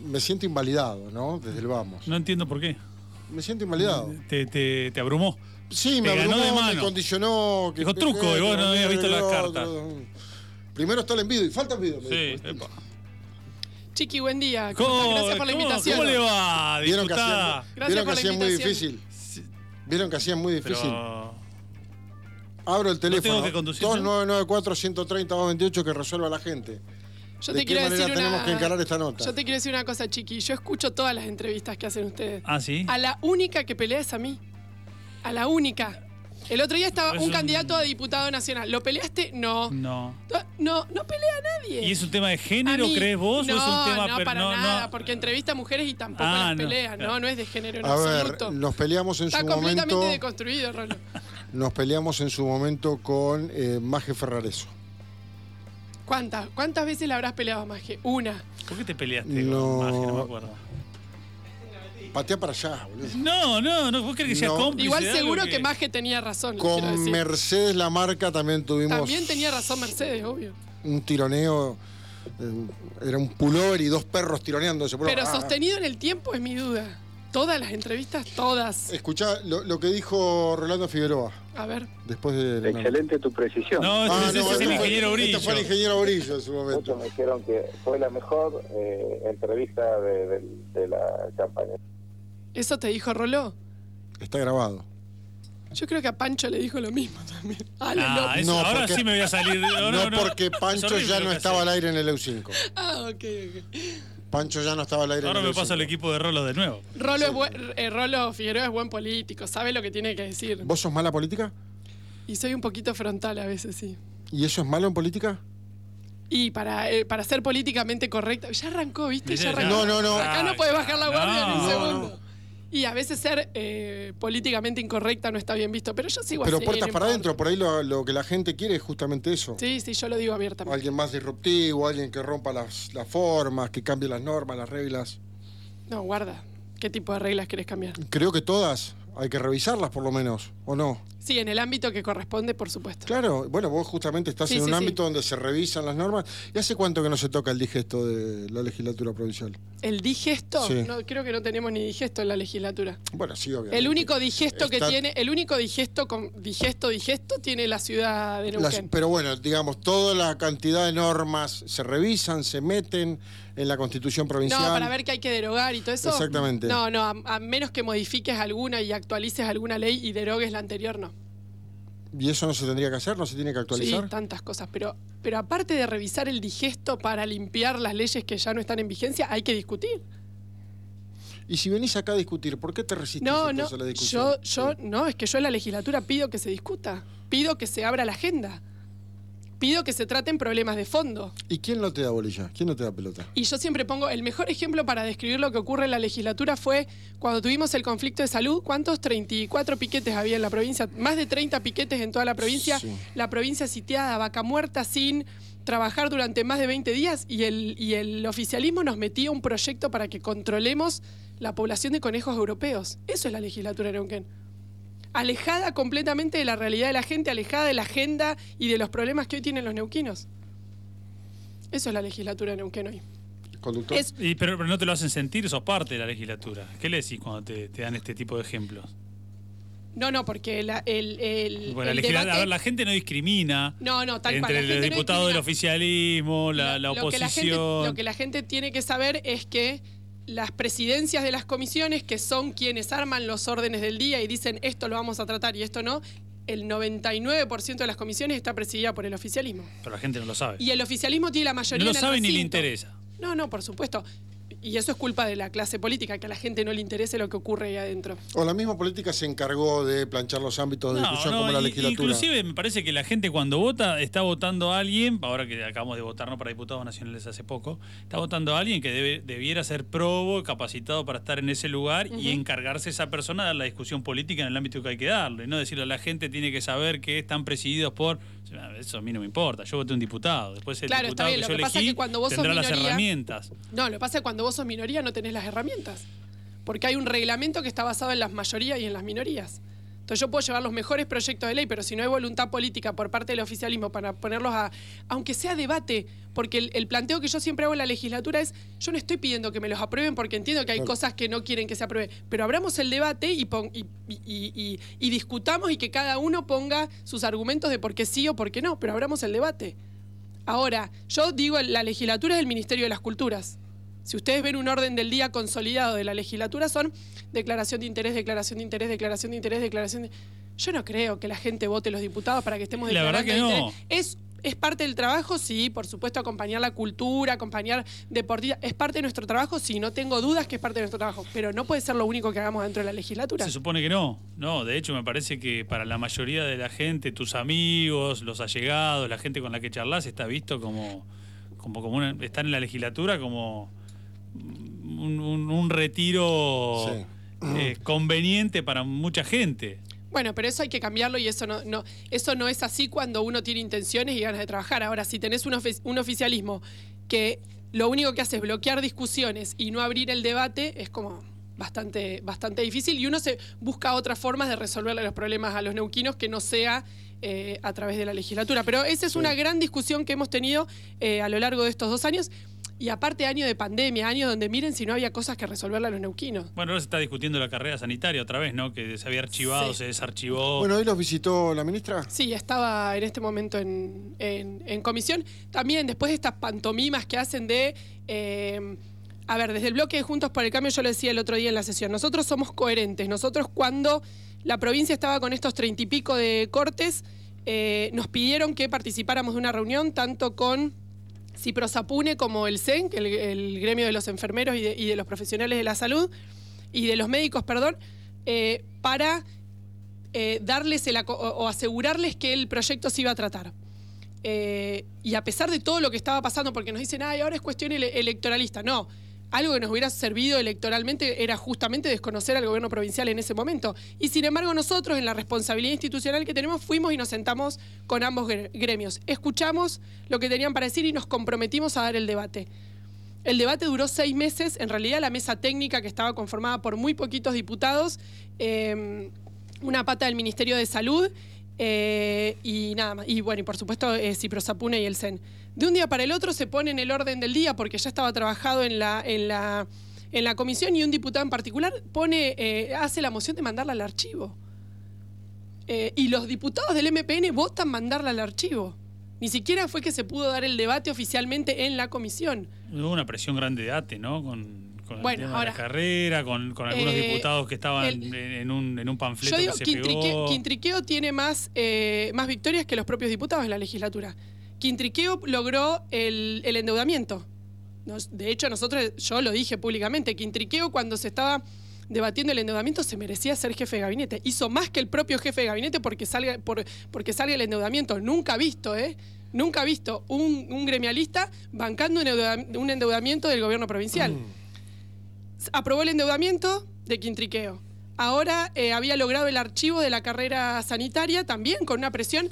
me siento invalidado, ¿no? Desde el vamos. No entiendo por qué. Me siento invalidado. Te abrumó. Sí, me te ganó abrumó, de mano. me condicionó. Dijo truco y vos no habías visto las cartas. Primero está el envido y falta envido. Sí, epa. Chiqui, buen día. Gracias por la invitación. ¿Cómo le va, diputada? Gracias por la hacían muy invitación. difícil. Vieron que hacían muy difícil. Pero... Abro el teléfono. ¿No tengo que conducir, 2994-130-228 que resuelva la gente. Yo ¿De te qué quiero manera decir tenemos que encarar esta nota? Yo te quiero decir una cosa, Chiqui. Yo escucho todas las entrevistas que hacen ustedes. ¿Ah, sí? A la única que pelea es a mí. A la única. El otro día estaba un candidato a diputado nacional. ¿Lo peleaste? No. No. No pelea a nadie. ¿Y es un tema de género, crees vos? No, ¿O es un tema no, para nada, porque entrevista a mujeres y tampoco las pelea. Claro. No es de género en A absoluto. ver, nos peleamos en Está su momento. Está completamente deconstruido, Rolo. Nos peleamos en su momento con Maje Ferrareso. ¿Cuántas veces la habrás peleado a Maje? Una. ¿Por qué te peleaste No. con Maje? No me acuerdo. Patea para allá, boludo. No, ¿vos crees que sea cómplice? Igual de algo seguro que Maje tenía razón. Con Mercedes la marca también tuvimos. También tenía razón Mercedes, obvio. Un tironeo. Era un pullover y dos perros tironeándose. Pero sostenido en el tiempo es mi duda. Todas las entrevistas, todas. Escuchá lo que dijo Rolando Figueroa. A ver. Después de. Excelente tu precisión. No, ese es el ingeniero Brillo. Este fue el ingeniero Brillo en su momento. Muchos me dijeron que fue la mejor entrevista de la campaña. ¿Eso te dijo Roló? Está grabado. Yo creo que a Pancho le dijo lo mismo también. Eso, ahora porque, sí me voy a salir. No, porque Pancho ya no estaba al aire en el EU5. Ok. Pancho ya no estaba al aire ahora en el me pasa el equipo de Rolo de nuevo. Rolo Figueroa es buen político, sabe lo que tiene que decir. ¿Vos sos mala política? Y soy un poquito frontal a veces, sí. ¿Y eso es malo en política? Y para ser políticamente correcta. Ya arrancó, ¿viste? Ya arrancó. No. Acá no puedes bajar la guardia ni un segundo. Y a veces ser políticamente incorrecta no está bien visto, pero yo sigo pero así. Pero puertas para adentro, por ahí lo que la gente quiere es justamente eso. Sí, yo lo digo abiertamente. Alguien más disruptivo, alguien que rompa las formas, que cambie las normas, las reglas. No, guarda. ¿Qué tipo de reglas querés cambiar? Creo que todas. Hay que revisarlas por lo menos, ¿o no? Sí, en el ámbito que corresponde, por supuesto. Claro, bueno, vos justamente estás en un ámbito donde se revisan las normas. ¿Y hace cuánto que no se toca el digesto de la legislatura provincial? ¿El digesto? Sí. No, creo que no tenemos ni digesto en la legislatura. Bueno, sí, obviamente. El único digesto que tiene, el único digesto con digesto tiene la ciudad de Neuquén. Pero bueno, digamos, toda la cantidad de normas se revisan, se meten en la Constitución provincial. No, para ver qué hay que derogar y todo eso. Exactamente. No, a menos que modifiques alguna y actualices alguna ley y derogues la anterior, no. ¿Y eso no se tendría que hacer? ¿No se tiene que actualizar? Sí, tantas cosas. Pero aparte de revisar el digesto para limpiar las leyes que ya no están en vigencia, hay que discutir. Y si venís acá a discutir, ¿por qué te resistís a la discusión? No, es que yo en la legislatura pido que se discuta. Pido que se abra la agenda. Pido que se traten problemas de fondo. ¿Y quién no te da bolilla? ¿Quién no te da pelota? Y yo siempre pongo, el mejor ejemplo para describir lo que ocurre en la legislatura fue cuando tuvimos el conflicto de salud. ¿Cuántos? 34 piquetes había en la provincia. Más de 30 piquetes en toda la provincia. Sí. La provincia sitiada, vaca muerta, sin trabajar durante más de 20 días. Y el oficialismo nos metía un proyecto para que controlemos la población de conejos europeos. Eso es la legislatura de Neuquén. Alejada completamente de la realidad de la gente, alejada de la agenda y de los problemas que hoy tienen los neuquinos. Eso es la legislatura de Neuquén hoy. ¿Conductor? Pero no te lo hacen sentir, sos parte de la legislatura. ¿Qué le decís cuando te dan este tipo de ejemplos? No, porque la gente no discrimina tal entre cual. los diputados del oficialismo, la oposición. Lo que la gente tiene que saber es que las presidencias de las comisiones, que son quienes arman los órdenes del día y dicen esto lo vamos a tratar y esto no, el 99% de las comisiones está presidida por el oficialismo. Pero la gente no lo sabe. Y el oficialismo tiene la mayoría no en lo el sabe recinto. Ni le interesa. No, por supuesto. Y eso es culpa de la clase política, que a la gente no le interese lo que ocurre ahí adentro. O la misma política se encargó de planchar los ámbitos de discusión como la legislatura. Inclusive me parece que la gente cuando vota está votando a alguien, ahora que acabamos de votar para diputados nacionales hace poco, está votando a alguien que debiera ser probo, capacitado para estar en ese lugar y encargarse esa persona de dar la discusión política en el ámbito que hay que darle. Y no decirle a la gente tiene que saber que están presididos por... Eso a mí no me importa, yo voté un diputado. Después el diputado que yo elegí tendrá las herramientas. No, lo que pasa es que cuando vos sos minoría no tenés las herramientas. Porque hay un reglamento que está basado en las mayorías y en las minorías. Entonces yo puedo llevar los mejores proyectos de ley, pero si no hay voluntad política por parte del oficialismo para ponerlos aunque sea debate, porque el planteo que yo siempre hago en la legislatura es, yo no estoy pidiendo que me los aprueben porque entiendo que hay cosas que no quieren que se aprueben, pero abramos el debate y discutamos y que cada uno ponga sus argumentos de por qué sí o por qué no, pero abramos el debate. Ahora, yo digo, la legislatura es el Ministerio de las Culturas. Si ustedes ven un orden del día consolidado de la legislatura, son declaración de interés, declaración de interés, declaración de interés, declaración de... Yo no creo que la gente vote los diputados para que estemos declarando. La verdad que no. ¿Es parte del trabajo? Sí, por supuesto, acompañar la cultura, acompañar deportiva. ¿Es parte de nuestro trabajo? Sí, no tengo dudas que es parte de nuestro trabajo. Pero no puede ser lo único que hagamos dentro de la legislatura. Se supone que no. No, de hecho, me parece que para la mayoría de la gente, tus amigos, los allegados, la gente con la que charlas, está visto como estar en la legislatura como un retiro conveniente para mucha gente. Bueno, pero eso hay que cambiarlo y eso no es así cuando uno tiene intenciones y ganas de trabajar. Ahora, si tenés un oficialismo que lo único que hace es bloquear discusiones y no abrir el debate, es como bastante difícil, y uno se busca otras formas de resolverle los problemas a los neuquinos que no sea a través de la legislatura. Pero esa es una gran discusión que hemos tenido a lo largo de estos 2 años. Y aparte, año de pandemia, año donde miren si no había cosas que resolverle a los neuquinos. Bueno, ahora se está discutiendo la carrera sanitaria otra vez, ¿no? Que se había archivado, se desarchivó. Bueno, ¿hoy los visitó la ministra? Sí, estaba en este momento en comisión. También después de estas pantomimas que hacen de... a ver, desde el bloque de Juntos por el Cambio, yo lo decía el otro día en la sesión, nosotros somos coherentes. Nosotros, cuando la provincia estaba con estos 30 y pico de cortes, nos pidieron que participáramos de una reunión tanto con Ciprosapune como el CEN, el gremio de los enfermeros y de los profesionales de la salud, y de los médicos, perdón, para darles o asegurarles que el proyecto se iba a tratar. Y a pesar de todo lo que estaba pasando, porque nos dicen, ahora es cuestión electoralista, no. Algo que nos hubiera servido electoralmente era justamente desconocer al gobierno provincial en ese momento. Y sin embargo nosotros, en la responsabilidad institucional que tenemos, fuimos y nos sentamos con ambos gremios. Escuchamos lo que tenían para decir y nos comprometimos a dar el debate. El debate duró 6 meses. En realidad la mesa técnica, que estaba conformada por muy poquitos diputados, una pata del Ministerio de Salud y nada más. Y bueno, y por supuesto Ciprosapune y el CEN. De un día para el otro se pone en el orden del día, porque ya estaba trabajado en la comisión, y un diputado en particular hace la moción de mandarla al archivo. Y los diputados del MPN votan mandarla al archivo. Ni siquiera fue que se pudo dar el debate oficialmente en la comisión. Hubo una presión grande de ATE, ¿no? Con bueno, el tema ahora, de la carrera, con algunos diputados que estaban en un panfleto. Yo digo, que se pegó. Quintriqueo tiene más victorias que los propios diputados en la legislatura. Quintriqueo logró el endeudamiento. De hecho, yo lo dije públicamente, Quintriqueo, cuando se estaba debatiendo el endeudamiento, se merecía ser jefe de gabinete. Hizo más que el propio jefe de gabinete porque salga el endeudamiento. Nunca visto, Nunca visto un gremialista bancando un endeudamiento del gobierno provincial. Aprobó el endeudamiento de Quintriqueo. Ahora había logrado el archivo de la carrera sanitaria, también con una presión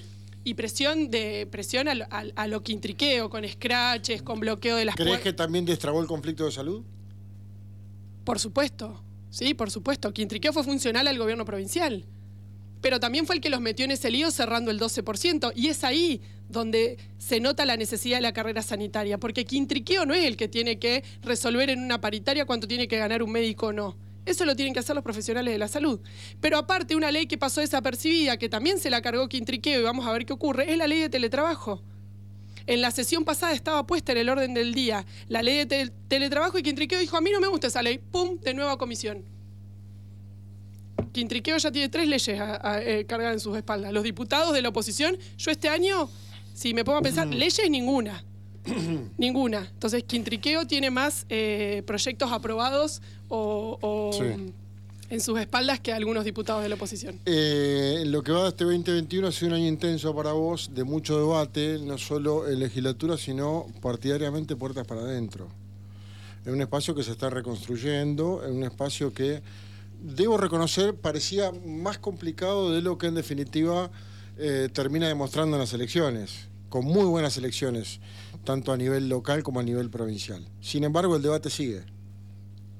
a lo Quintriqueo, con escraches, con bloqueo de las puertas. ¿Crees que también destrabó el conflicto de salud? Por supuesto, sí, por supuesto. Quintriqueo fue funcional al gobierno provincial, pero también fue el que los metió en ese lío cerrando el 12%, y es ahí donde se nota la necesidad de la carrera sanitaria, porque Quintriqueo no es el que tiene que resolver en una paritaria cuánto tiene que ganar un médico o no. Eso lo tienen que hacer los profesionales de la salud. Pero aparte, una ley que pasó desapercibida, que también se la cargó Quintriqueo, y vamos a ver qué ocurre, es la ley de teletrabajo. En la sesión pasada estaba puesta en el orden del día la ley de teletrabajo, y Quintriqueo dijo, a mí no me gusta esa ley. ¡Pum! De nuevo a comisión. Quintriqueo ya tiene 3 leyes cargadas en sus espaldas. Los diputados de la oposición, yo este año, si me pongo a pensar, leyes ninguna. Ninguna. Entonces, Quintriqueo tiene más proyectos aprobados en sus espaldas que algunos diputados de la oposición. Lo que va de este 2021 ha sido un año intenso para vos, de mucho debate, no solo en legislatura, sino partidariamente puertas para adentro. En un espacio que se está reconstruyendo, en un espacio que, debo reconocer, parecía más complicado de lo que en definitiva termina demostrando en las elecciones, con muy buenas elecciones, tanto a nivel local como a nivel provincial. Sin embargo, el debate sigue.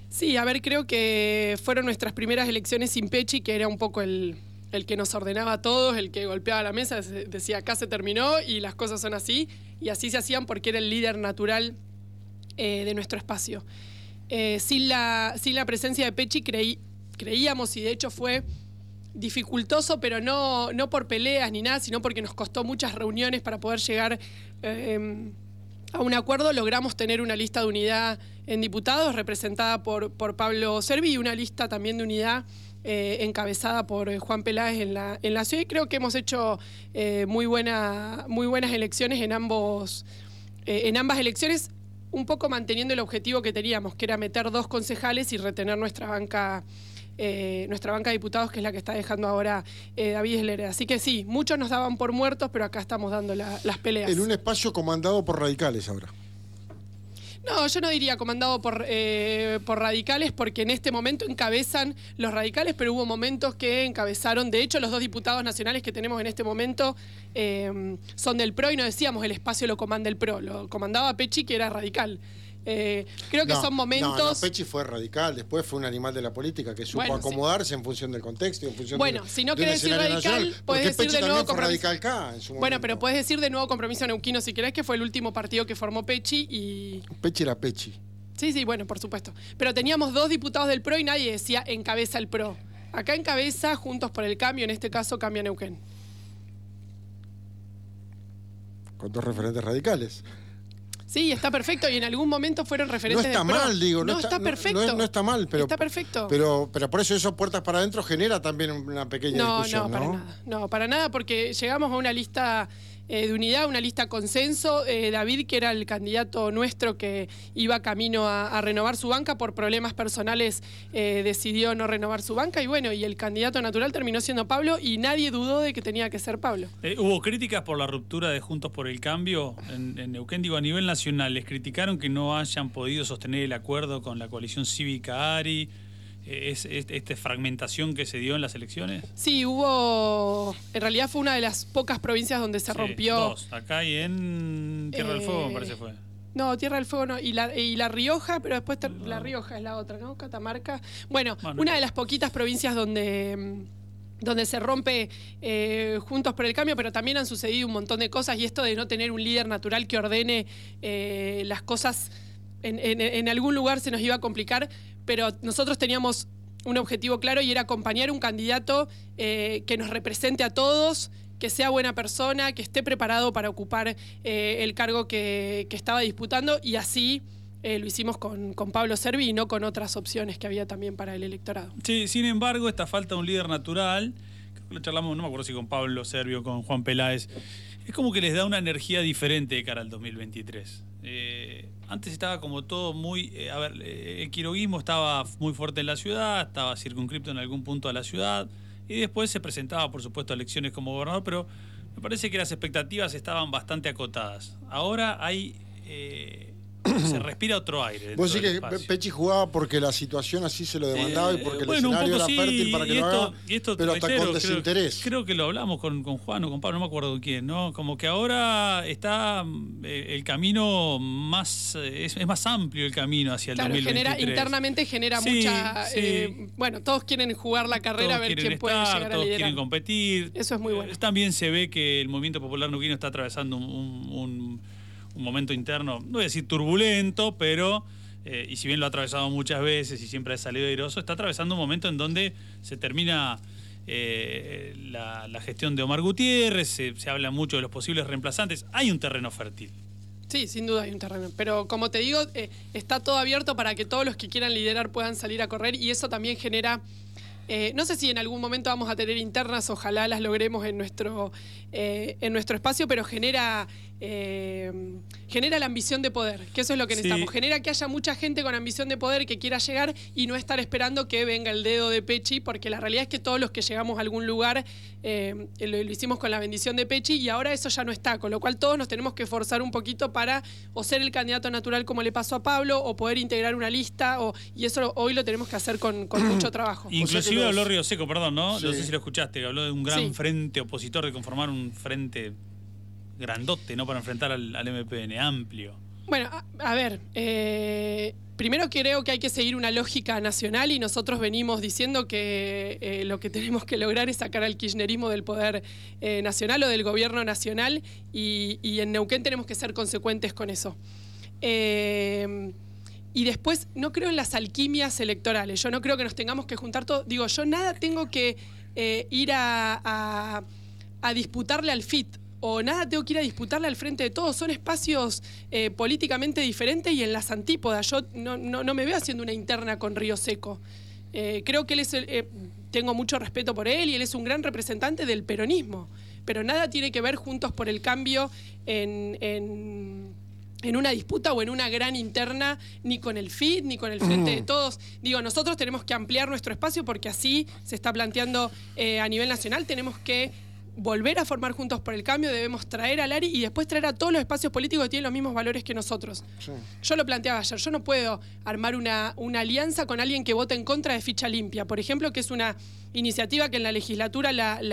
Sí, a ver, creo que fueron nuestras primeras elecciones sin Pecci, que era un poco el que nos ordenaba a todos, el que golpeaba la mesa, decía acá se terminó y las cosas son así, y así se hacían porque era el líder natural de nuestro espacio. Sin la presencia de Pecci creíamos, y de hecho fue dificultoso, pero no por peleas ni nada, sino porque nos costó muchas reuniones para poder llegar a un acuerdo. Logramos tener una lista de unidad en diputados representada por Pablo Servi y una lista también de unidad encabezada por Juan Peláez en la ciudad. Y creo que hemos hecho muy buenas elecciones en ambas elecciones, un poco manteniendo el objetivo que teníamos, que era meter 2 concejales y retener nuestra banca de diputados, que es la que está dejando ahora David Eslereda. Así que sí, muchos nos daban por muertos, pero acá estamos dando las peleas. En un espacio comandado por radicales ahora. No, yo no diría comandado por radicales, porque en este momento encabezan los radicales, pero hubo momentos que encabezaron. De hecho, los 2 diputados nacionales que tenemos en este momento son del PRO, y no decíamos el espacio lo comanda el PRO, lo comandaba Pecci, que era radical. Creo que son momentos... No, Pecci fue radical, después fue un animal de la política que supo acomodarse en función del contexto y en función si no querés decir radical, podés decir de nuevo radical acá en su momento. Bueno, pero podés decir de nuevo Compromiso Neuquino si querés, que fue el último partido que formó Pecci y... Pecci era Pecci. Sí, bueno, por supuesto. Pero teníamos 2 diputados del PRO y nadie decía encabeza el PRO. Acá encabeza Juntos por el Cambio, en este caso Cambia Neuquén. Con 2 referentes radicales. Sí, está perfecto, y en algún momento fueron referentes del PRO. No está mal, digo. No, está perfecto. No está mal, pero... Está perfecto. Pero por eso puertas para adentro genera también una pequeña discusión, ¿no? Para nada. No, para nada, porque llegamos a una lista de unidad, una lista consenso. David, que era el candidato nuestro que iba camino a renovar su banca, por problemas personales decidió no renovar su banca, y bueno, y el candidato natural terminó siendo Pablo, y nadie dudó de que tenía que ser Pablo. ¿Hubo críticas por la ruptura de Juntos por el Cambio en Neuquén? Digo, a nivel nacional, ¿les criticaron que no hayan podido sostener el acuerdo con la coalición cívica ARI? ¿Esta fragmentación que se dio en las elecciones? Sí, en realidad fue una de las pocas provincias donde se rompió. 2, acá y en Tierra del Fuego, me parece fue. No, Tierra del Fuego no, y La Rioja, pero después La Rioja es la otra, ¿no? Catamarca. Bueno, una de las poquitas provincias donde se rompe Juntos por el Cambio, pero también han sucedido un montón de cosas, y esto de no tener un líder natural que ordene las cosas en algún lugar se nos iba a complicar, pero nosotros teníamos un objetivo claro, y era acompañar un candidato que nos represente a todos, que sea buena persona, que esté preparado para ocupar el cargo que estaba disputando, y así lo hicimos con Pablo Servi y no con otras opciones que había también para el electorado. Sí, sin embargo, esta falta de un líder natural, creo que lo charlamos, no me acuerdo si con Pablo Servi o con Juan Peláez, es como que les da una energía diferente de cara al 2023. Antes estaba como todo muy... el quiroguismo estaba muy fuerte en la ciudad, estaba circunscripto en algún punto de la ciudad, y después se presentaba, por supuesto, a elecciones como gobernador, pero me parece que las expectativas estaban bastante acotadas. Ahora hay... se respira otro aire. Vos decís que Pecci jugaba porque la situación así se lo demandaba y porque el escenario era fértil para que lo haga, pero hasta con desinterés. Creo que lo hablamos con Juan o con Pablo, no me acuerdo quién, ¿no? Como que ahora está el camino es más amplio el camino hacia el 2023. Internamente genera mucha... bueno, todos quieren jugar la carrera, a ver quién puede llegar a liderar. Todos quieren competir. Eso es muy bueno. También se ve que el movimiento popular neuquino está atravesando un momento interno, no voy a decir turbulento, pero, y si bien lo ha atravesado muchas veces y siempre ha salido airoso, está atravesando un momento en donde se termina la gestión de Omar Gutiérrez, se habla mucho de los posibles reemplazantes, hay un terreno fértil. Sí, sin duda hay un terreno, pero como te digo, está todo abierto para que todos los que quieran liderar puedan salir a correr, y eso también genera... no sé si en algún momento vamos a tener internas, ojalá las logremos en nuestro espacio, pero genera la ambición de poder, que eso es lo que necesitamos. Genera que haya mucha gente con ambición de poder que quiera llegar y no estar esperando que venga el dedo de Pecci, porque la realidad es que todos los que llegamos a algún lugar lo hicimos con la bendición de Pecci, y ahora eso ya no está, con lo cual todos nos tenemos que esforzar un poquito para o ser el candidato natural como le pasó a Pablo, o poder integrar una lista, y eso hoy lo tenemos que hacer con mucho trabajo. Inclusive habló Río Seco, perdón, ¿no? Sí. No sé si lo escuchaste, que habló de un gran frente opositor, de conformar un frente grandote, ¿no? Para enfrentar al MPN, amplio. Bueno, a ver, Primero creo que hay que seguir una lógica nacional y nosotros venimos diciendo que lo que tenemos que lograr es sacar al kirchnerismo del poder nacional o del gobierno nacional y en Neuquén tenemos que ser consecuentes con eso. Y después, no creo en las alquimias electorales. Yo no creo que nos tengamos que juntar todos. Digo, yo nada tengo que ir a disputarle al FIT. O nada tengo que ir a disputarle al Frente de Todos. Son espacios políticamente diferentes y en las antípodas. Yo no me veo haciendo una interna con Río Seco. Creo que él es tengo mucho respeto por él y él es un gran representante del peronismo. Pero nada tiene que ver Juntos por el Cambio en una disputa o en una gran interna, ni con el FIT, ni con el Frente de Todos. Digo, nosotros tenemos que ampliar nuestro espacio porque así se está planteando a nivel nacional. Tenemos que volver a formar Juntos por el Cambio, debemos traer al ARI y después traer a todos los espacios políticos que tienen los mismos valores que nosotros. Sí. Yo lo planteaba ayer, yo no puedo armar una alianza con alguien que vote en contra de Ficha Limpia, por ejemplo, que es una iniciativa que en la legislatura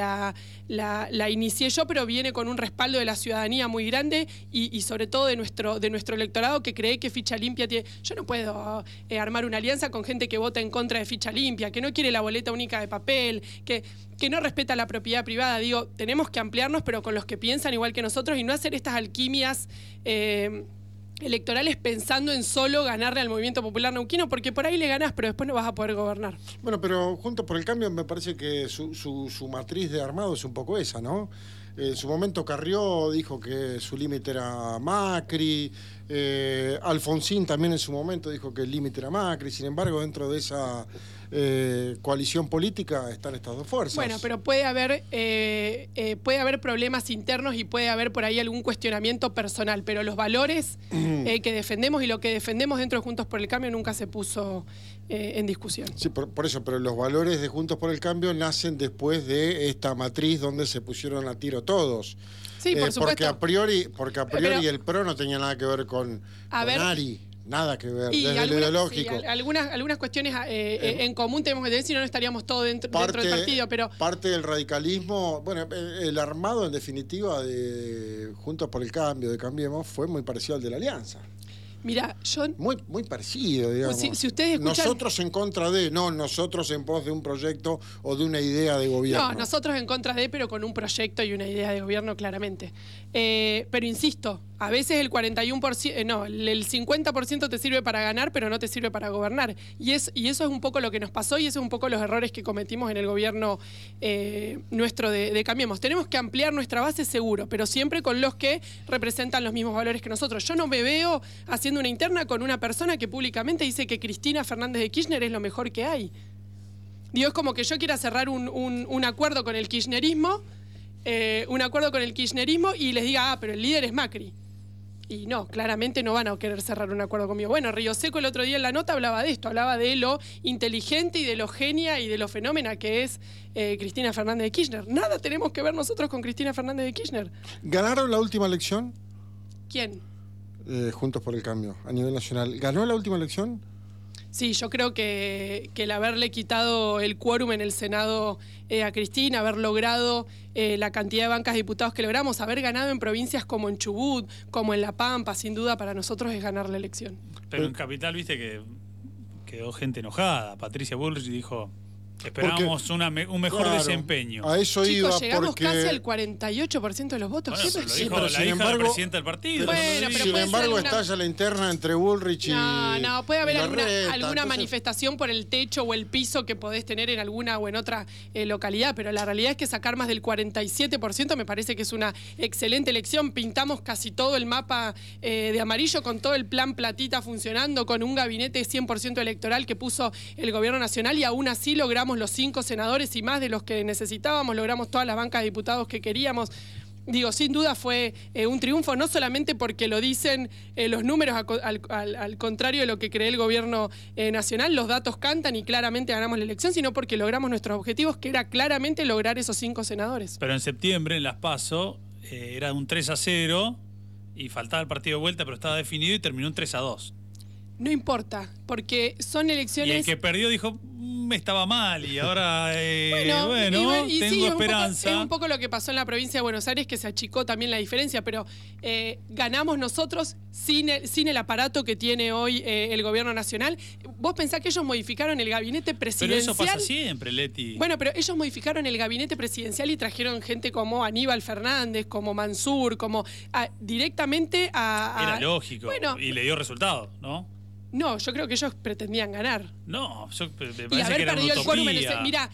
la inicié yo, pero viene con un respaldo de la ciudadanía muy grande y sobre todo de nuestro electorado que cree que Ficha Limpia tiene... Yo no puedo armar una alianza con gente que vota en contra de Ficha Limpia, que no quiere la boleta única de papel, que no respeta la propiedad privada. Digo, tenemos que ampliarnos, pero con los que piensan igual que nosotros y no hacer estas alquimias electorales pensando en solo ganarle al Movimiento Popular Neuquino, porque por ahí le ganás, pero después no vas a poder gobernar. Bueno, pero Juntos por el Cambio me parece que su matriz de armado es un poco esa, ¿no? En su momento Carrió dijo que su límite era Macri, Alfonsín también en su momento dijo que el límite era Macri, sin embargo dentro de esa coalición política están estas dos fuerzas. Bueno, pero puede haber problemas internos y puede haber por ahí algún cuestionamiento personal, pero los valores que defendemos y lo que defendemos dentro de Juntos por el Cambio nunca se puso en discusión. Sí, por eso, pero los valores de Juntos por el Cambio nacen después de esta matriz donde se pusieron a tiro todos. Sí, por supuesto. Porque a priori el PRO no tenía nada que ver con ARI. Nada que ver, y desde lo ideológico. Sí, algunas cuestiones en común tenemos que tener, si no estaríamos todos dentro del partido. Pero parte del radicalismo, bueno, el armado en definitiva de Juntos por el Cambio, de Cambiemos, fue muy parecido al de la Alianza. Mira, yo... Muy parecido, digamos. Si ustedes escuchan... Nosotros en contra de, no nosotros en pos de un proyecto o de una idea de gobierno. No, nosotros en contra de, pero con un proyecto y una idea de gobierno claramente. Pero insisto, a veces el 41%, no, el 50% te sirve para ganar, pero no te sirve para gobernar. Y eso es un poco lo que nos pasó y eso es un poco los errores que cometimos en el gobierno nuestro de Cambiemos. Tenemos que ampliar nuestra base seguro, pero siempre con los que representan los mismos valores que nosotros. Yo no me veo haciendo una interna con una persona que públicamente dice que Cristina Fernández de Kirchner es lo mejor que hay. Digo, es como que yo quiera cerrar un acuerdo con el kirchnerismo, y les diga, pero el líder es Macri. Y no, claramente no van a querer cerrar un acuerdo conmigo. Bueno, Río Seco el otro día en la nota hablaba de esto, hablaba de lo inteligente y de lo genia y de lo fenómena que es Cristina Fernández de Kirchner. Nada tenemos que ver nosotros con Cristina Fernández de Kirchner. ¿Ganaron la última elección? ¿Quién? Juntos por el Cambio, a nivel nacional. ¿Ganó la última elección? Sí, yo creo que el haberle quitado el quórum en el Senado a Cristina, haber logrado la cantidad de bancas de diputados que logramos, haber ganado en provincias como en Chubut, como en La Pampa, sin duda para nosotros es ganar la elección. Pero en Capital, viste que quedó gente enojada. Patricia Bullrich dijo... Esperábamos un mejor desempeño. A eso Chicos, iba llegamos porque... casi al 48% de los votos. Bueno, ¿Qué lo dijo la hija del presidente del partido. Bueno, pero sin embargo, estalla la interna entre Bullrich y... No, puede haber alguna entonces... manifestación por el techo o el piso que podés tener en alguna o en otra localidad, pero la realidad es que sacar más del 47% me parece que es una excelente elección. Pintamos casi todo el mapa de amarillo con todo el plan platita funcionando, con un gabinete 100% electoral que puso el gobierno nacional y aún así logramos los 5 senadores y más de los que necesitábamos, logramos todas las bancas de diputados que queríamos. Digo, sin duda fue un triunfo, no solamente porque lo dicen los números, al contrario de lo que cree el gobierno nacional, los datos cantan y claramente ganamos la elección, sino porque logramos nuestros objetivos, que era claramente lograr esos 5 senadores. Pero en septiembre, en las PASO, era un 3-0 y faltaba el partido de vuelta, pero estaba definido y terminó un 3-2. No importa, porque son elecciones... Y el que perdió dijo, estaba mal y ahora, tengo sí, esperanza. Es un poco lo que pasó en la provincia de Buenos Aires, que se achicó también la diferencia, pero ganamos nosotros sin el aparato que tiene hoy el gobierno nacional. Vos pensás que ellos modificaron el gabinete presidencial. Pero eso pasa siempre, Leti. Bueno, pero ellos modificaron el gabinete presidencial y trajeron gente como Aníbal Fernández, como Mansur, como directamente a... Era lógico, bueno, y le dio resultado, ¿no? No, yo creo que ellos pretendían ganar. No, me Y parece haber que era perdido una el quórum en utopía. Mira,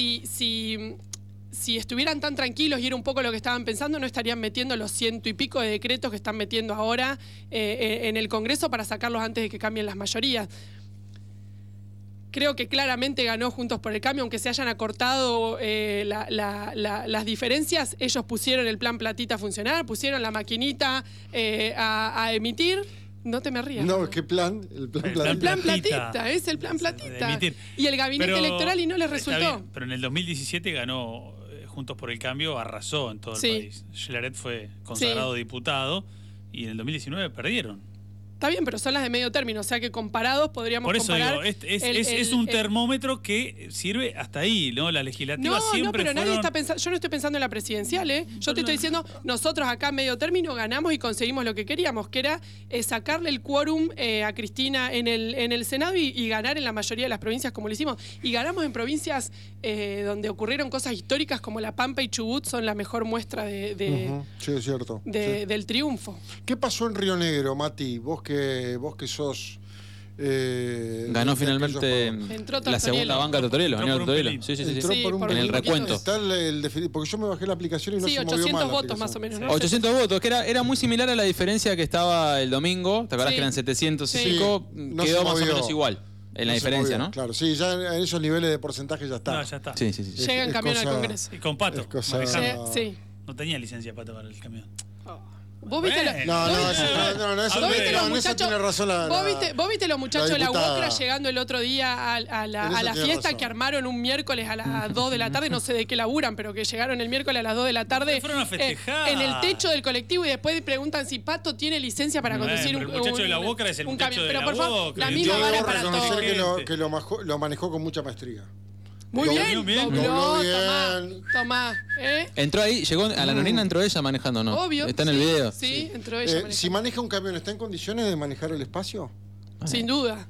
si estuvieran tan tranquilos y era un poco lo que estaban pensando, no estarían metiendo los 100 y pico de decretos que están metiendo ahora en el Congreso para sacarlos antes de que cambien las mayorías. Creo que claramente ganó Juntos por el Cambio, aunque se hayan acortado las diferencias. Ellos pusieron el plan platita a funcionar, pusieron la maquinita a emitir. No te me rías. No, ¿qué plan? El plan platita, es el plan platita. Y el gabinete electoral y no les resultó. Bien, pero en el 2017 ganó Juntos por el Cambio, arrasó en todo el país. Schleret fue consagrado diputado y en el 2019 perdieron. Está bien, pero son las de medio término, o sea que comparados podríamos comparar... Por eso digo, es un termómetro que sirve hasta ahí, ¿no? La legislativa siempre No, pero fueron... nadie está pensando... Yo no estoy pensando en la presidencial, ¿eh? Yo te estoy diciendo, nosotros acá en medio término ganamos y conseguimos lo que queríamos, que era sacarle el quórum a Cristina en el Senado y ganar en la mayoría de las provincias como lo hicimos. Y ganamos en provincias donde ocurrieron cosas históricas como La Pampa y Chubut son la mejor muestra sí, es cierto. del triunfo. ¿Qué pasó en Río Negro, Mati? Vos que sos... ganó finalmente la segunda banca de Totorelo. Sí. En el recuento. Está porque yo me bajé la aplicación y no se movió 800 mal votos más o menos, ¿no? 800 votos, que era muy similar a la diferencia que estaba el domingo. ¿Te acordás que eran 705? No quedó se más o movió. menos igual en la diferencia, ¿no? Claro, sí, ya en esos niveles de porcentaje ya está. No, ya está. Sí. Llega en camión al Congreso. Y con Pato, manejando. Sí. No tenía licencia Pato para el camión. ¿Vos viste eso tiene razón ¿Vos viste los muchachos de la diputada. UOCRA llegando el otro día a la fiesta que armaron un miércoles a las 2 de la tarde? No sé de qué laburan, pero que llegaron el miércoles a las 2 de la tarde fueron a festejar. En el techo del colectivo y después preguntan si Pato tiene licencia para conducir el muchacho de la UOCRA es el muchacho de Pero la por favor, UOCRA. la misma Yo vara debo para todos. reconocer que lo manejó con mucha maestría. Muy bien, dobló bien. Tomá. Entró ahí, llegó a la Nonina, entró ella manejando, ¿no? Obvio. Está en el video. Sí, entró ella manejando. Si maneja un camión, ¿está en condiciones de manejar el espacio? Sin duda.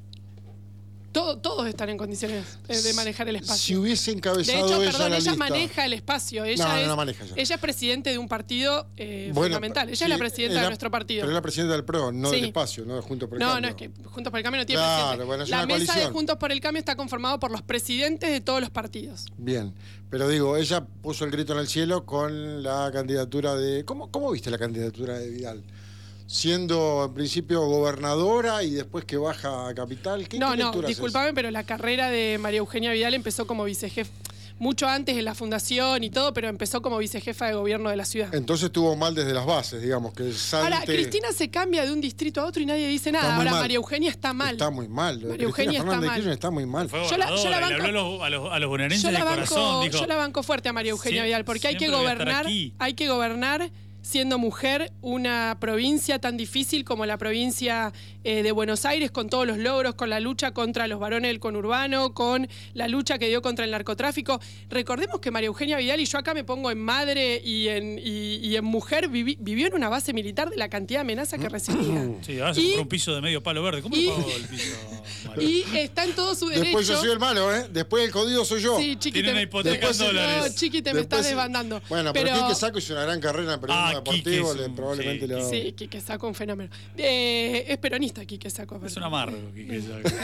Todos están en condiciones de manejar el espacio. Si hubiese encabezado de hecho, la ella lista. maneja el espacio. No maneja ella. Ella es presidente de un partido fundamental. Ella es la presidenta de nuestro partido. Pero es la presidenta del PRO, no del espacio, no de Juntos por el Cambio. No, es que Juntos por el Cambio no tiene presidente. Bueno, es la una mesa coalición. de Juntos por el Cambio está conformado por los presidentes de todos los partidos. Bien, pero digo, ella puso el grito en el cielo con la candidatura de... ¿Cómo viste la candidatura de Vidal? Siendo en principio gobernadora y después que baja a capital. ¿Qué lectura discúlpame, pero la carrera de María Eugenia Vidal empezó como vicejefa, mucho antes en la fundación y todo, pero empezó como vicejefa de gobierno de la ciudad. Entonces estuvo mal desde las bases, digamos, que Ahora, Cristina se cambia de un distrito a otro y nadie dice nada. Ahora María Eugenia está mal. Está muy mal. María Eugenia está mal. Está muy mal. Yo la banco, le habló a los bonaerenses de corazón. Yo la banco fuerte a María Eugenia Vidal, porque hay que gobernar siendo mujer una provincia tan difícil como la provincia de Buenos Aires, con todos los logros, con la lucha contra los varones del conurbano, con la lucha que dio contra el narcotráfico. Recordemos que María Eugenia Vidal, y yo acá me pongo en madre y en mujer, vivió en una base militar de la cantidad de amenazas que recibía. Sí, ahora se compró un piso de medio palo verde. ¿Cómo le pagó el piso, María? Y está en todo su derecho. Después yo soy el malo, ¿eh? Después el jodido soy yo. Sí, Chiqui, tiene una hipoteca en dólares. No, Chiqui, me estás desbandando. Bueno, pero Quique Saco hizo una gran carrera en periodismo deportivo, probablemente le va a... Sí, Quique Saco, un fenómeno. Es peronista, Quique Saco. Es un amargo, Quique Saco.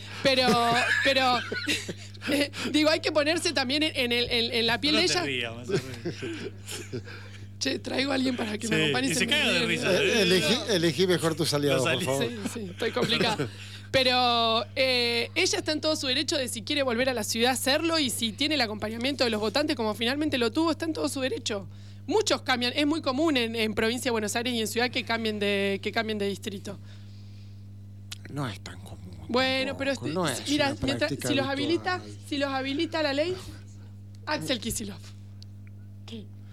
Pero digo, hay que ponerse también en la piel de ella. Che, traigo a alguien para que me acompañe. Y se caga de risa. Elegí mejor tus aliados, por favor. Sí, estoy complicada. Pero ella está en todo su derecho de si quiere volver a la ciudad hacerlo, y si tiene el acompañamiento de los votantes como finalmente lo tuvo, está en todo su derecho. Muchos cambian, es muy común en provincia de Buenos Aires y en ciudad que cambien de distrito. No es tan común. Bueno, pero no es mira, si los habitual. habilita la ley, Axel Kicillof. ¿Qué?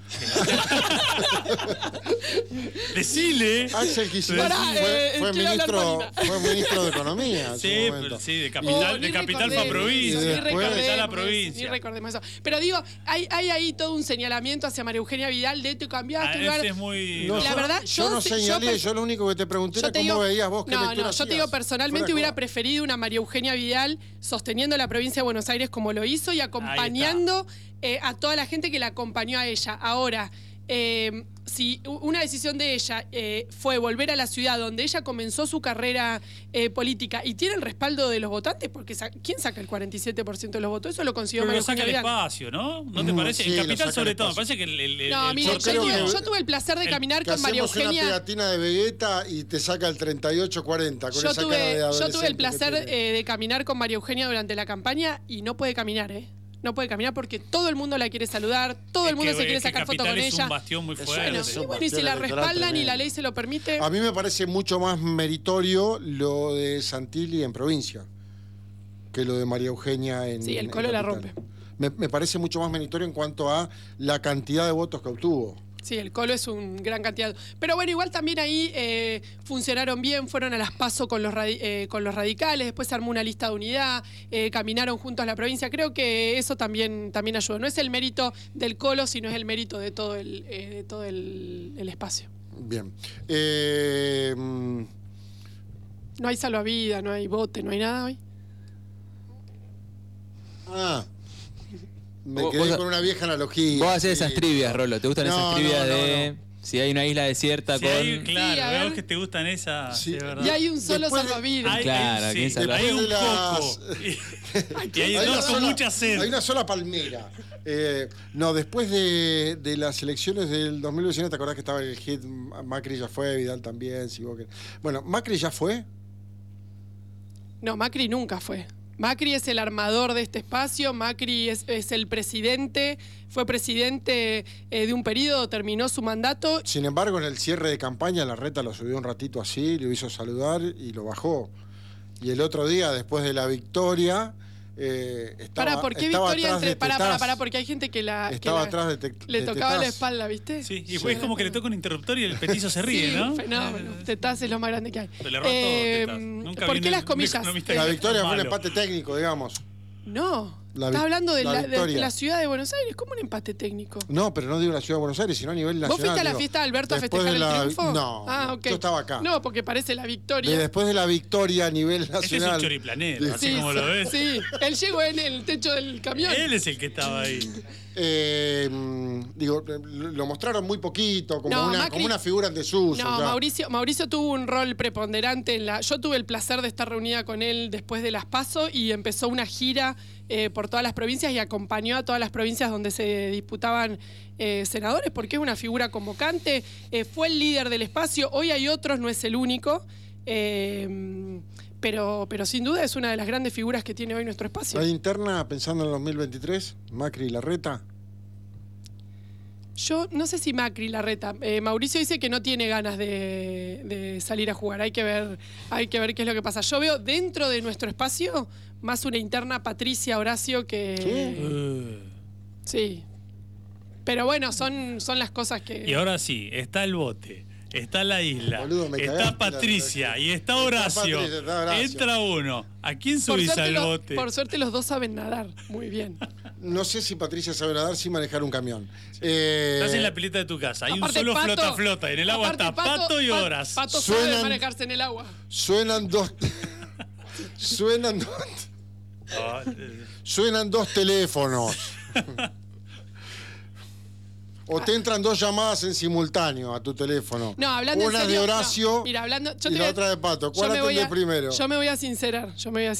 Decile. Axel Kicillof fue ministro de Economía. Sí, de capital para provincia. Ni recordemos eso. Pero digo, hay ahí todo un señalamiento hacia María Eugenia Vidal de te cambiaste. Es muy... La verdad, yo no señalé, yo lo único que te pregunté era cómo veías vos, qué lectura yo te digo, personalmente hubiera preferido una María Eugenia Vidal sosteniendo la provincia de Buenos Aires como lo hizo y acompañando a toda la gente que la acompañó a ella. Ahora, si una decisión de ella fue volver a la ciudad donde ella comenzó su carrera política y tiene el respaldo de los votantes, porque ¿quién saca el 47% de los votos? Eso lo consiguió María Eugenia Vidal. Pero lo saca el espacio, ¿no? ¿No te parece? Sí, en Capital sobre todo. Me parece que yo tuve el placer de caminar con María Eugenia. Una pegatina de Vegeta y te saca el 38-40 con esa cara de adolescente. Yo tuve el placer de caminar con María Eugenia durante la campaña y no puede caminar, No puede caminar porque todo el mundo la quiere saludar, todo el mundo se quiere sacar foto con ella. Es un bastión muy fuerte. Y si la respaldan y la ley se lo permite. A mí me parece mucho más meritorio lo de Santilli en provincia que lo de María Eugenia en Sí, el Colo la rompe. Me parece mucho más meritorio en cuanto a la cantidad de votos que obtuvo. Sí, el Colo es un gran cantidad. Pero bueno, igual también ahí funcionaron bien, fueron a las PASO con los radicales, después se armó una lista de unidad, caminaron juntos a la provincia. Creo que eso también ayudó. No es el mérito del Colo, sino es el mérito de todo el espacio. Bien. No hay salvavidas, no hay bote, no hay nada hoy. Me quedé con una vieja analogía. Vos hacés esas trivias, Rolo. ¿Te gustan esas trivias de si hay una isla desierta con...? Claro, veo que te gustan esas, de verdad. Y hay un solo salvavidas. Claro, ¿quién salva? Hay un coco. Y hay dos con mucha sed. Hay una sola palmera. Después de las elecciones del 2019, ¿te acordás que estaba el hit Macri ya fue, Vidal también? Bueno, ¿Macri ya fue? No, Macri nunca fue. Macri es el armador de este espacio, Macri es el presidente, fue presidente de un periodo, terminó su mandato. Sin embargo, en el cierre de campaña, Larreta lo subió un ratito así, lo hizo saludar y lo bajó. Y el otro día, después de la victoria, estaba ¿por qué victoria porque hay gente que le tocaba la espalda, ¿viste? Sí, y fue como que le toca un interruptor y el petizo se ríe, ¿no? Fenómeno. Tetaz es lo más grande que hay. Se le erró todo, ¿Por qué las comillas? La victoria fue un empate técnico, digamos. No. Estás hablando de la ciudad de Buenos Aires. ¿Cómo un empate técnico? No, pero no digo la ciudad de Buenos Aires, sino a nivel nacional. ¿Vos fuiste a la fiesta de Alberto a festejar el triunfo? No, yo estaba acá. No, porque parece la victoria. Después de la victoria a nivel nacional. Ese es un choriplanero, así como lo ves. Sí, él llegó en el techo del camión. Él es el que estaba ahí. Lo mostraron muy poquito, como una figura en desuso. No, Mauricio tuvo un rol preponderante. Yo tuve el placer de estar reunida con él después de las PASO y empezó una gira por todas las provincias y acompañó a todas las provincias donde se disputaban senadores, porque es una figura convocante. Fue el líder del espacio. Hoy hay otros, no es el único. Pero sin duda es una de las grandes figuras que tiene hoy nuestro espacio. ¿La interna pensando en el 2023? ¿Macri y Larreta? Yo no sé si Macri y Larreta. Mauricio dice que no tiene ganas de salir a jugar. Hay que ver qué es lo que pasa. Yo veo dentro de nuestro espacio más una interna Patricia Horacio que... Sí. Pero bueno, son las cosas que... Y ahora sí, está el bote. Está la isla, está Patricia y está Horacio. Entra uno. ¿A quién subís al bote? Por suerte los dos saben nadar. Muy bien. No sé si Patricia sabe nadar sin manejar un camión. Estás en la pileta de tu casa. Hay un solo flota-flota. En el agua está Pato y Horas. Pato sabe manejarse en el agua. Suenan dos teléfonos. O te entran dos llamadas en simultáneo a tu teléfono. No, hablando una en serio, de Horacio mira, y la otra de Pato. ¿Cuál atendés primero? Yo me voy a sincerar.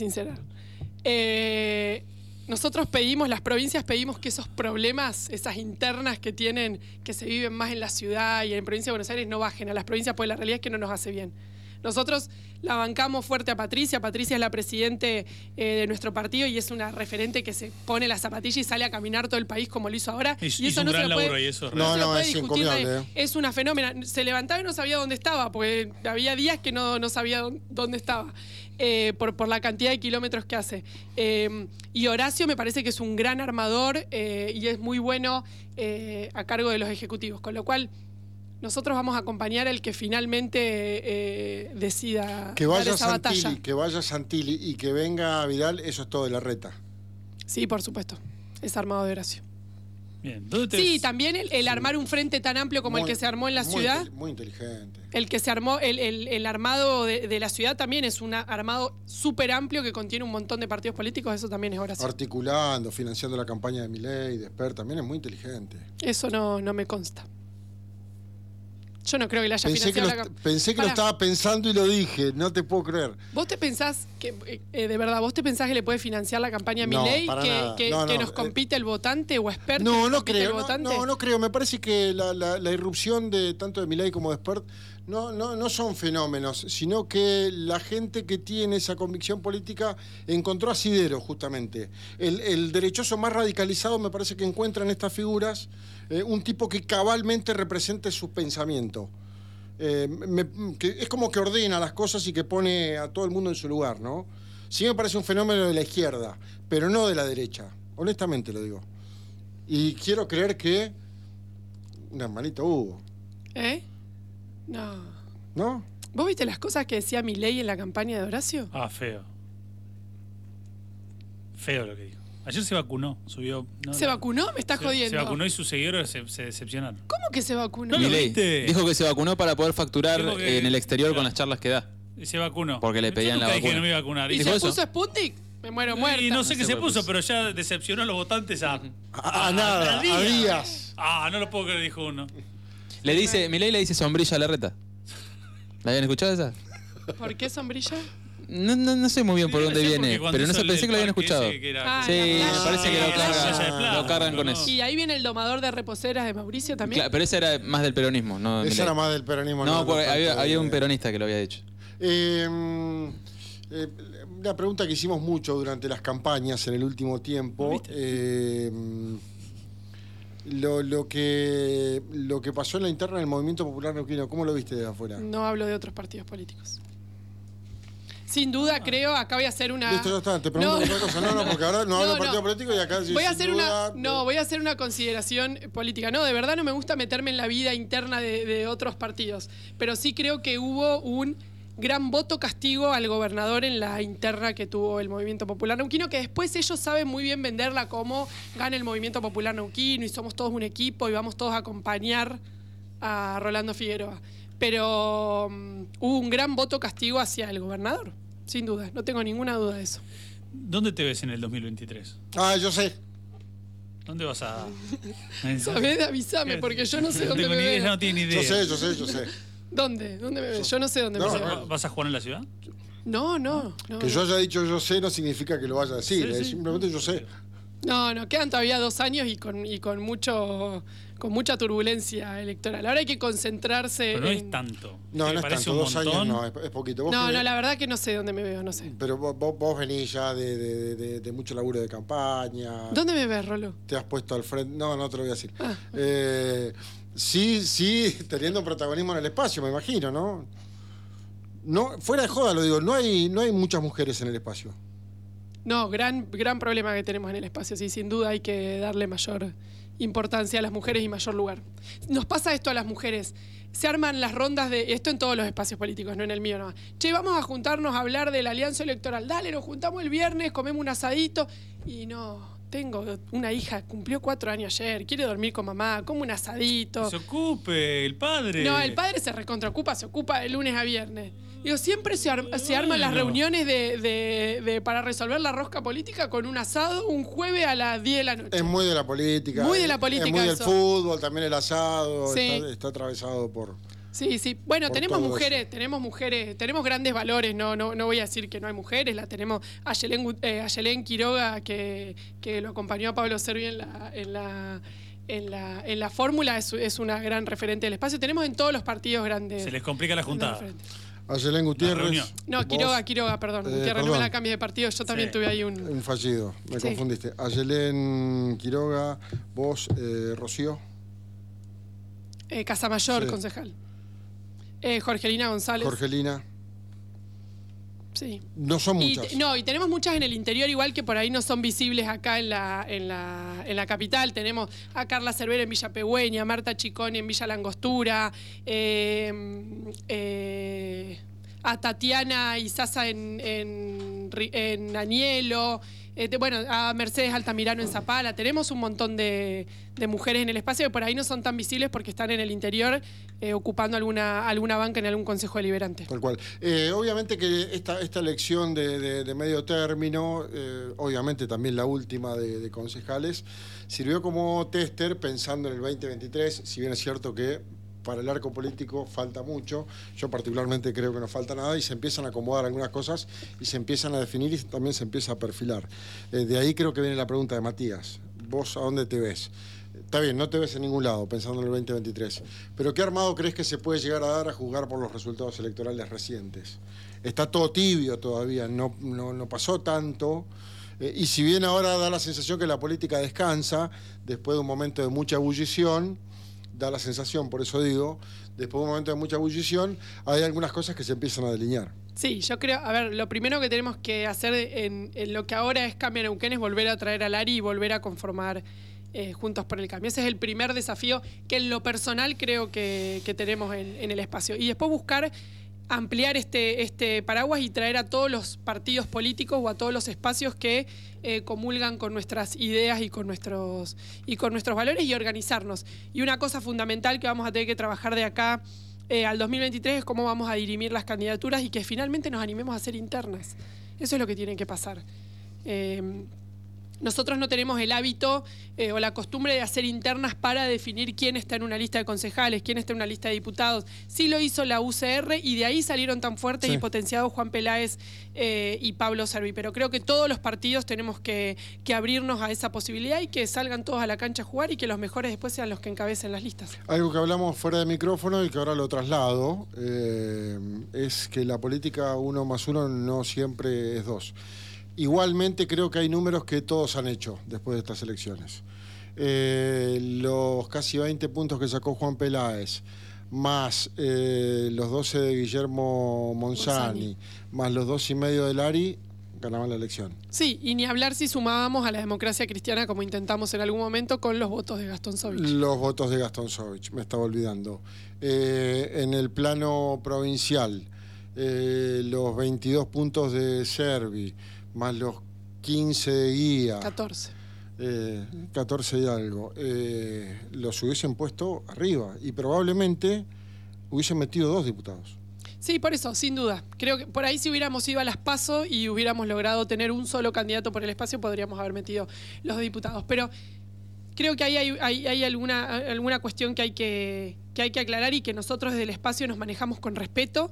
Nosotros las provincias pedimos que esos problemas, esas internas que se viven más en la ciudad y en provincia de Buenos Aires no bajen a las provincias, porque la realidad es que no nos hace bien. Nosotros la bancamos fuerte a Patricia. Patricia es la presidente de nuestro partido y es una referente que se pone la zapatilla y sale a caminar todo el país como lo hizo ahora. Y eso no se lo puede, es incomiable. Es una fenómena. Se levantaba y no sabía dónde estaba, porque había días que no sabía dónde estaba. por la cantidad de kilómetros que hace. Y Horacio me parece que es un gran armador y es muy bueno a cargo de los ejecutivos, con lo cual nosotros vamos a acompañar al que finalmente decida dar esa batalla. Que vaya Santilli y que venga Vidal, eso es todo de Larreta. Sí, por supuesto, es armado de Horacio. Bien. Sí, también el armar un frente tan amplio como el que se armó en la ciudad. Muy inteligente. El que se armó, el armado de la ciudad también es un armado súper amplio que contiene un montón de partidos políticos, eso también es Horacio. Articulando, financiando la campaña de Milei, de Esper, también es muy inteligente. Eso no me consta. Yo no creo que le haya financiado Pensé que lo estaba pensando y lo dije, no te puedo creer. ¿Vos te pensás que, de verdad, vos te pensás que le puede financiar la campaña a Milei, que nos compite el votante o Espert? No creo, no creo. Me parece que la irrupción de tanto de Milei como de Espert no son fenómenos, sino que la gente que tiene esa convicción política encontró asidero, justamente. El derechoso más radicalizado me parece que encuentra en estas figuras un tipo que cabalmente represente sus pensamientos. Que es como que ordena las cosas y que pone a todo el mundo en su lugar, ¿no? Sí me parece un fenómeno de la izquierda, pero no de la derecha. Honestamente lo digo. Y quiero creer que un hermanito Hugo. No. ¿No? ¿Vos viste las cosas que decía Milei en la campaña de Horacio? Feo. Feo lo que dijo. Ayer se vacunó, subió... ¿Se vacunó? Me estás jodiendo. Se vacunó y sus seguidores se decepcionaron. ¿Cómo que se vacunó? ¿No lo Milei viste? dijo que se vacunó para poder facturar en el exterior con las charlas que da. Y se vacunó. Porque le pedían la vacuna. Dije que no me iba a vacunar. ¿Y se puso Sputnik? Me muero muerta. Y no sé qué se puso, pero ya decepcionó a los votantes a días. No lo puedo creer, dijo uno. Milei le dice sombrilla a Larreta. ¿La habían escuchado esa? ¿Por qué sombrilla? No sé muy bien por dónde viene, pero no sé, pensé que lo habían escuchado. Sí, me parece que lo cargan con eso. Y ahí viene el domador de reposeras de Mauricio también. Claro, pero ese era más del peronismo. No, ese era más del peronismo. No, porque había un peronista que lo había dicho. Una pregunta que hicimos mucho durante las campañas en el último tiempo. Lo que pasó en la interna del Movimiento Popular Neuquino, ¿cómo lo viste desde afuera? No hablo de otros partidos políticos. Sin duda, creo, acá voy a hacer una... Listo, ya está, te pregunto otra cosa. No, porque ahora no hablo de partido político y acá... Voy a hacer una consideración política. No, de verdad no me gusta meterme en la vida interna de otros partidos. Pero sí creo que hubo un gran voto castigo al gobernador en la interna que tuvo el Movimiento Popular Neuquino, que después ellos saben muy bien venderla como gana el Movimiento Popular Neuquino y somos todos un equipo y vamos todos a acompañar a Rolando Figueroa. Pero hubo un gran voto castigo hacia el gobernador, sin duda, no tengo ninguna duda de eso. ¿Dónde te ves en el 2023? Yo sé. ¿Dónde vas a...? ¿Sabés? Avísame, porque yo no sé dónde me veo. No tiene ni idea. Yo sé. ¿Dónde me ves? Yo no sé dónde me veo. ¿Vas a jugar en la ciudad? No. Que yo haya dicho yo sé no significa que lo vaya a decir, simplemente yo sé. No, quedan todavía 2 años y con mucha turbulencia electoral. Ahora hay que concentrarse. Pero no es tanto. No es tanto, 2 años no, es poquito. No, la verdad que no sé dónde me veo, no sé. Pero vos venís ya de mucho laburo de campaña. ¿Dónde me ves, Rolo? Te has puesto al frente. No te lo voy a decir. Sí, teniendo protagonismo en el espacio, me imagino, ¿no? No, fuera de joda lo digo, no hay muchas mujeres en el espacio. No, gran problema que tenemos en el espacio, sí, sin duda hay que darle mayor importancia a las mujeres y mayor lugar. Nos pasa esto a las mujeres, se arman las rondas de, esto en todos los espacios políticos, no en el mío nomás. Che, vamos a juntarnos a hablar de la alianza electoral, dale, nos juntamos el viernes, comemos un asadito, y no... Tengo una hija, cumplió 4 años ayer, quiere dormir con mamá, come un asadito. Se ocupe, el padre. No, el padre se recontraocupa, se ocupa de lunes a viernes. Digo, siempre se arman las reuniones para resolver la rosca política con un asado un jueves a las 10 de la noche. Es muy de la política. Muy de la política. Es muy del eso. Fútbol, también el asado, sí. está atravesado por... Sí. Bueno, tenemos mujeres, tenemos grandes valores, no voy a decir que no hay mujeres, la tenemos a Yelén Quiroga, que lo acompañó a Pablo Servi en la fórmula, es una gran referente del espacio. Tenemos en todos los partidos grandes. Se les complica la juntada. A Yelén Gutiérrez. No, Quiroga, perdón. Gutiérrez, no me la cambies de partido, yo también tuve ahí un fallido, me confundiste. A Yelén Quiroga, vos, Rocío. Casamayor, concejal. Jorgelina González. Jorgelina. Sí. No son muchas. Y tenemos muchas en el interior, igual que por ahí no son visibles acá en la capital. Tenemos a Carla Cervera en Villa Pehuen, a Marta Chiconi en Villa Langostura, a Tatiana Izaza en Añelo, a Mercedes Altamirano en Zapala. Tenemos un montón de mujeres en el espacio que por ahí no son tan visibles porque están en el interior ocupando alguna banca en algún consejo deliberante. Tal cual. Obviamente que esta elección de medio término, obviamente también la última de concejales, sirvió como tester pensando en el 2023, si bien es cierto que para el arco político falta mucho, yo particularmente creo que no falta nada, y se empiezan a acomodar algunas cosas y se empiezan a definir y también se empieza a perfilar. De ahí creo que viene la pregunta de Matías. ¿Vos a dónde te ves? Está bien, no te ves en ningún lado pensando en el 2023, pero ¿qué armado crees que se puede llegar a dar a juzgar por los resultados electorales recientes? Está todo tibio todavía, no pasó tanto. Y si bien ahora da la sensación que la política descansa, después de un momento de mucha ebullición, da la sensación, por eso digo, después de un momento de mucha ebullición, hay algunas cosas que se empiezan a delinear. Sí, yo creo, lo primero que tenemos que hacer en lo que ahora es Cambia Neuquén es volver a traer a Lari y volver a conformar Juntos por el Cambio. Ese es el primer desafío que en lo personal creo que tenemos en el espacio. Y después buscar ampliar este paraguas y traer a todos los partidos políticos o a todos los espacios que comulgan con nuestras ideas y con nuestros valores y organizarnos. Y una cosa fundamental que vamos a tener que trabajar de acá al 2023 es cómo vamos a dirimir las candidaturas y que finalmente nos animemos a hacer internas. Eso es lo que tiene que pasar. Nosotros no tenemos el hábito o la costumbre de hacer internas para definir quién está en una lista de concejales, quién está en una lista de diputados. Sí lo hizo la UCR y de ahí salieron tan fuertes y potenciados Juan Peláez y Pablo Servi. Pero creo que todos los partidos tenemos que abrirnos a esa posibilidad y que salgan todos a la cancha a jugar y que los mejores después sean los que encabecen las listas. Algo que hablamos fuera de micrófono y que ahora lo traslado es que la política 1 más 1 no siempre es 2. Igualmente creo que hay números que todos han hecho después de estas elecciones. Los casi 20 puntos que sacó Juan Peláez, más los 12 de Guillermo Monzani, más los 2,5 de Lari, ganaban la elección. Sí, y ni hablar si sumábamos a la democracia cristiana como intentamos en algún momento con los votos de Gastón Sovich. Los votos de Gastón Sovich, me estaba olvidando. En el plano provincial, los 22 puntos de Servi, más los 15 de Guía. 14. 14 y algo. Los hubiesen puesto arriba y probablemente hubiesen metido 2 diputados. Sí, por eso, sin duda. Creo que por ahí si hubiéramos ido a las PASO y hubiéramos logrado tener un solo candidato por el espacio, podríamos haber metido los diputados. Pero creo que ahí hay alguna cuestión que hay que aclarar y que nosotros desde el espacio nos manejamos con respeto.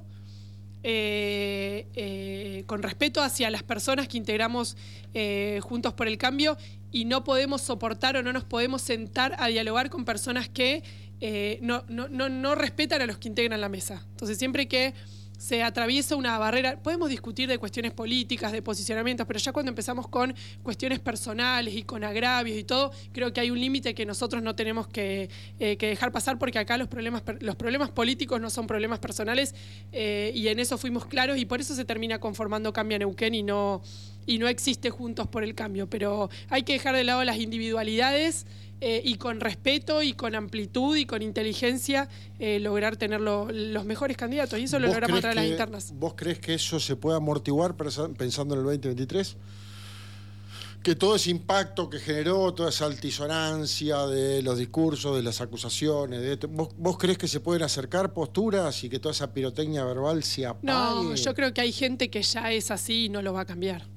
Con respeto hacia las personas que integramos Juntos por el Cambio y no podemos soportar o no nos podemos sentar a dialogar con personas que no respetan a los que integran la mesa. Entonces siempre que se atraviesa una barrera, podemos discutir de cuestiones políticas, de posicionamientos, pero ya cuando empezamos con cuestiones personales y con agravios y todo, creo que hay un límite que nosotros no tenemos que dejar pasar porque acá los problemas políticos no son problemas personales y en eso fuimos claros y por eso se termina conformando Cambia Neuquén y no existe Juntos por el Cambio, pero hay que dejar de lado las individualidades y con respeto y con amplitud y con inteligencia lograr tener los mejores candidatos y eso lo logramos a través de las internas. ¿Vos crees que eso se puede amortiguar pensando en el 2023? Que todo ese impacto que generó, toda esa altisonancia de los discursos, de las acusaciones, ¿vos crees que se pueden acercar posturas y que toda esa pirotecnia verbal se apague? No, yo creo que hay gente que ya es así y no lo va a cambiar.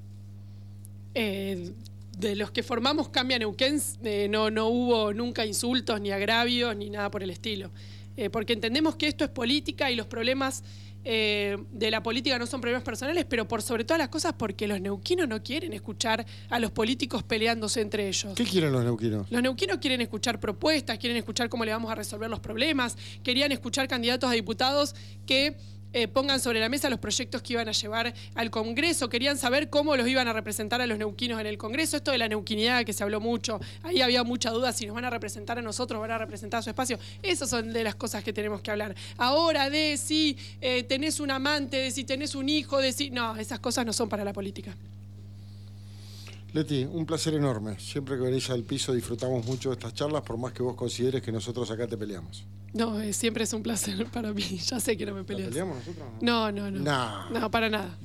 De los que formamos Cambia Neuquén no hubo nunca insultos, ni agravios, ni nada por el estilo. Porque entendemos que esto es política y los problemas de la política no son problemas personales, pero por sobre todas las cosas porque los neuquinos no quieren escuchar a los políticos peleándose entre ellos. ¿Qué quieren los neuquinos? Los neuquinos quieren escuchar propuestas, quieren escuchar cómo le vamos a resolver los problemas, querían escuchar candidatos a diputados que pongan sobre la mesa los proyectos que iban a llevar al Congreso. Querían saber cómo los iban a representar a los neuquinos en el Congreso. Esto de la neuquinidad que se habló mucho, ahí había mucha duda si nos van a representar a nosotros, van a representar a su espacio. Esas son de las cosas que tenemos que hablar. Ahora de si tenés un amante, de si tenés un hijo, de si... No, esas cosas no son para la política. Leti, un placer enorme. Siempre que venís al piso disfrutamos mucho de estas charlas, por más que vos consideres que nosotros acá te peleamos. No, siempre es un placer para mí. Ya sé que no me peleas. ¿Peleamos nosotros? No, para nada.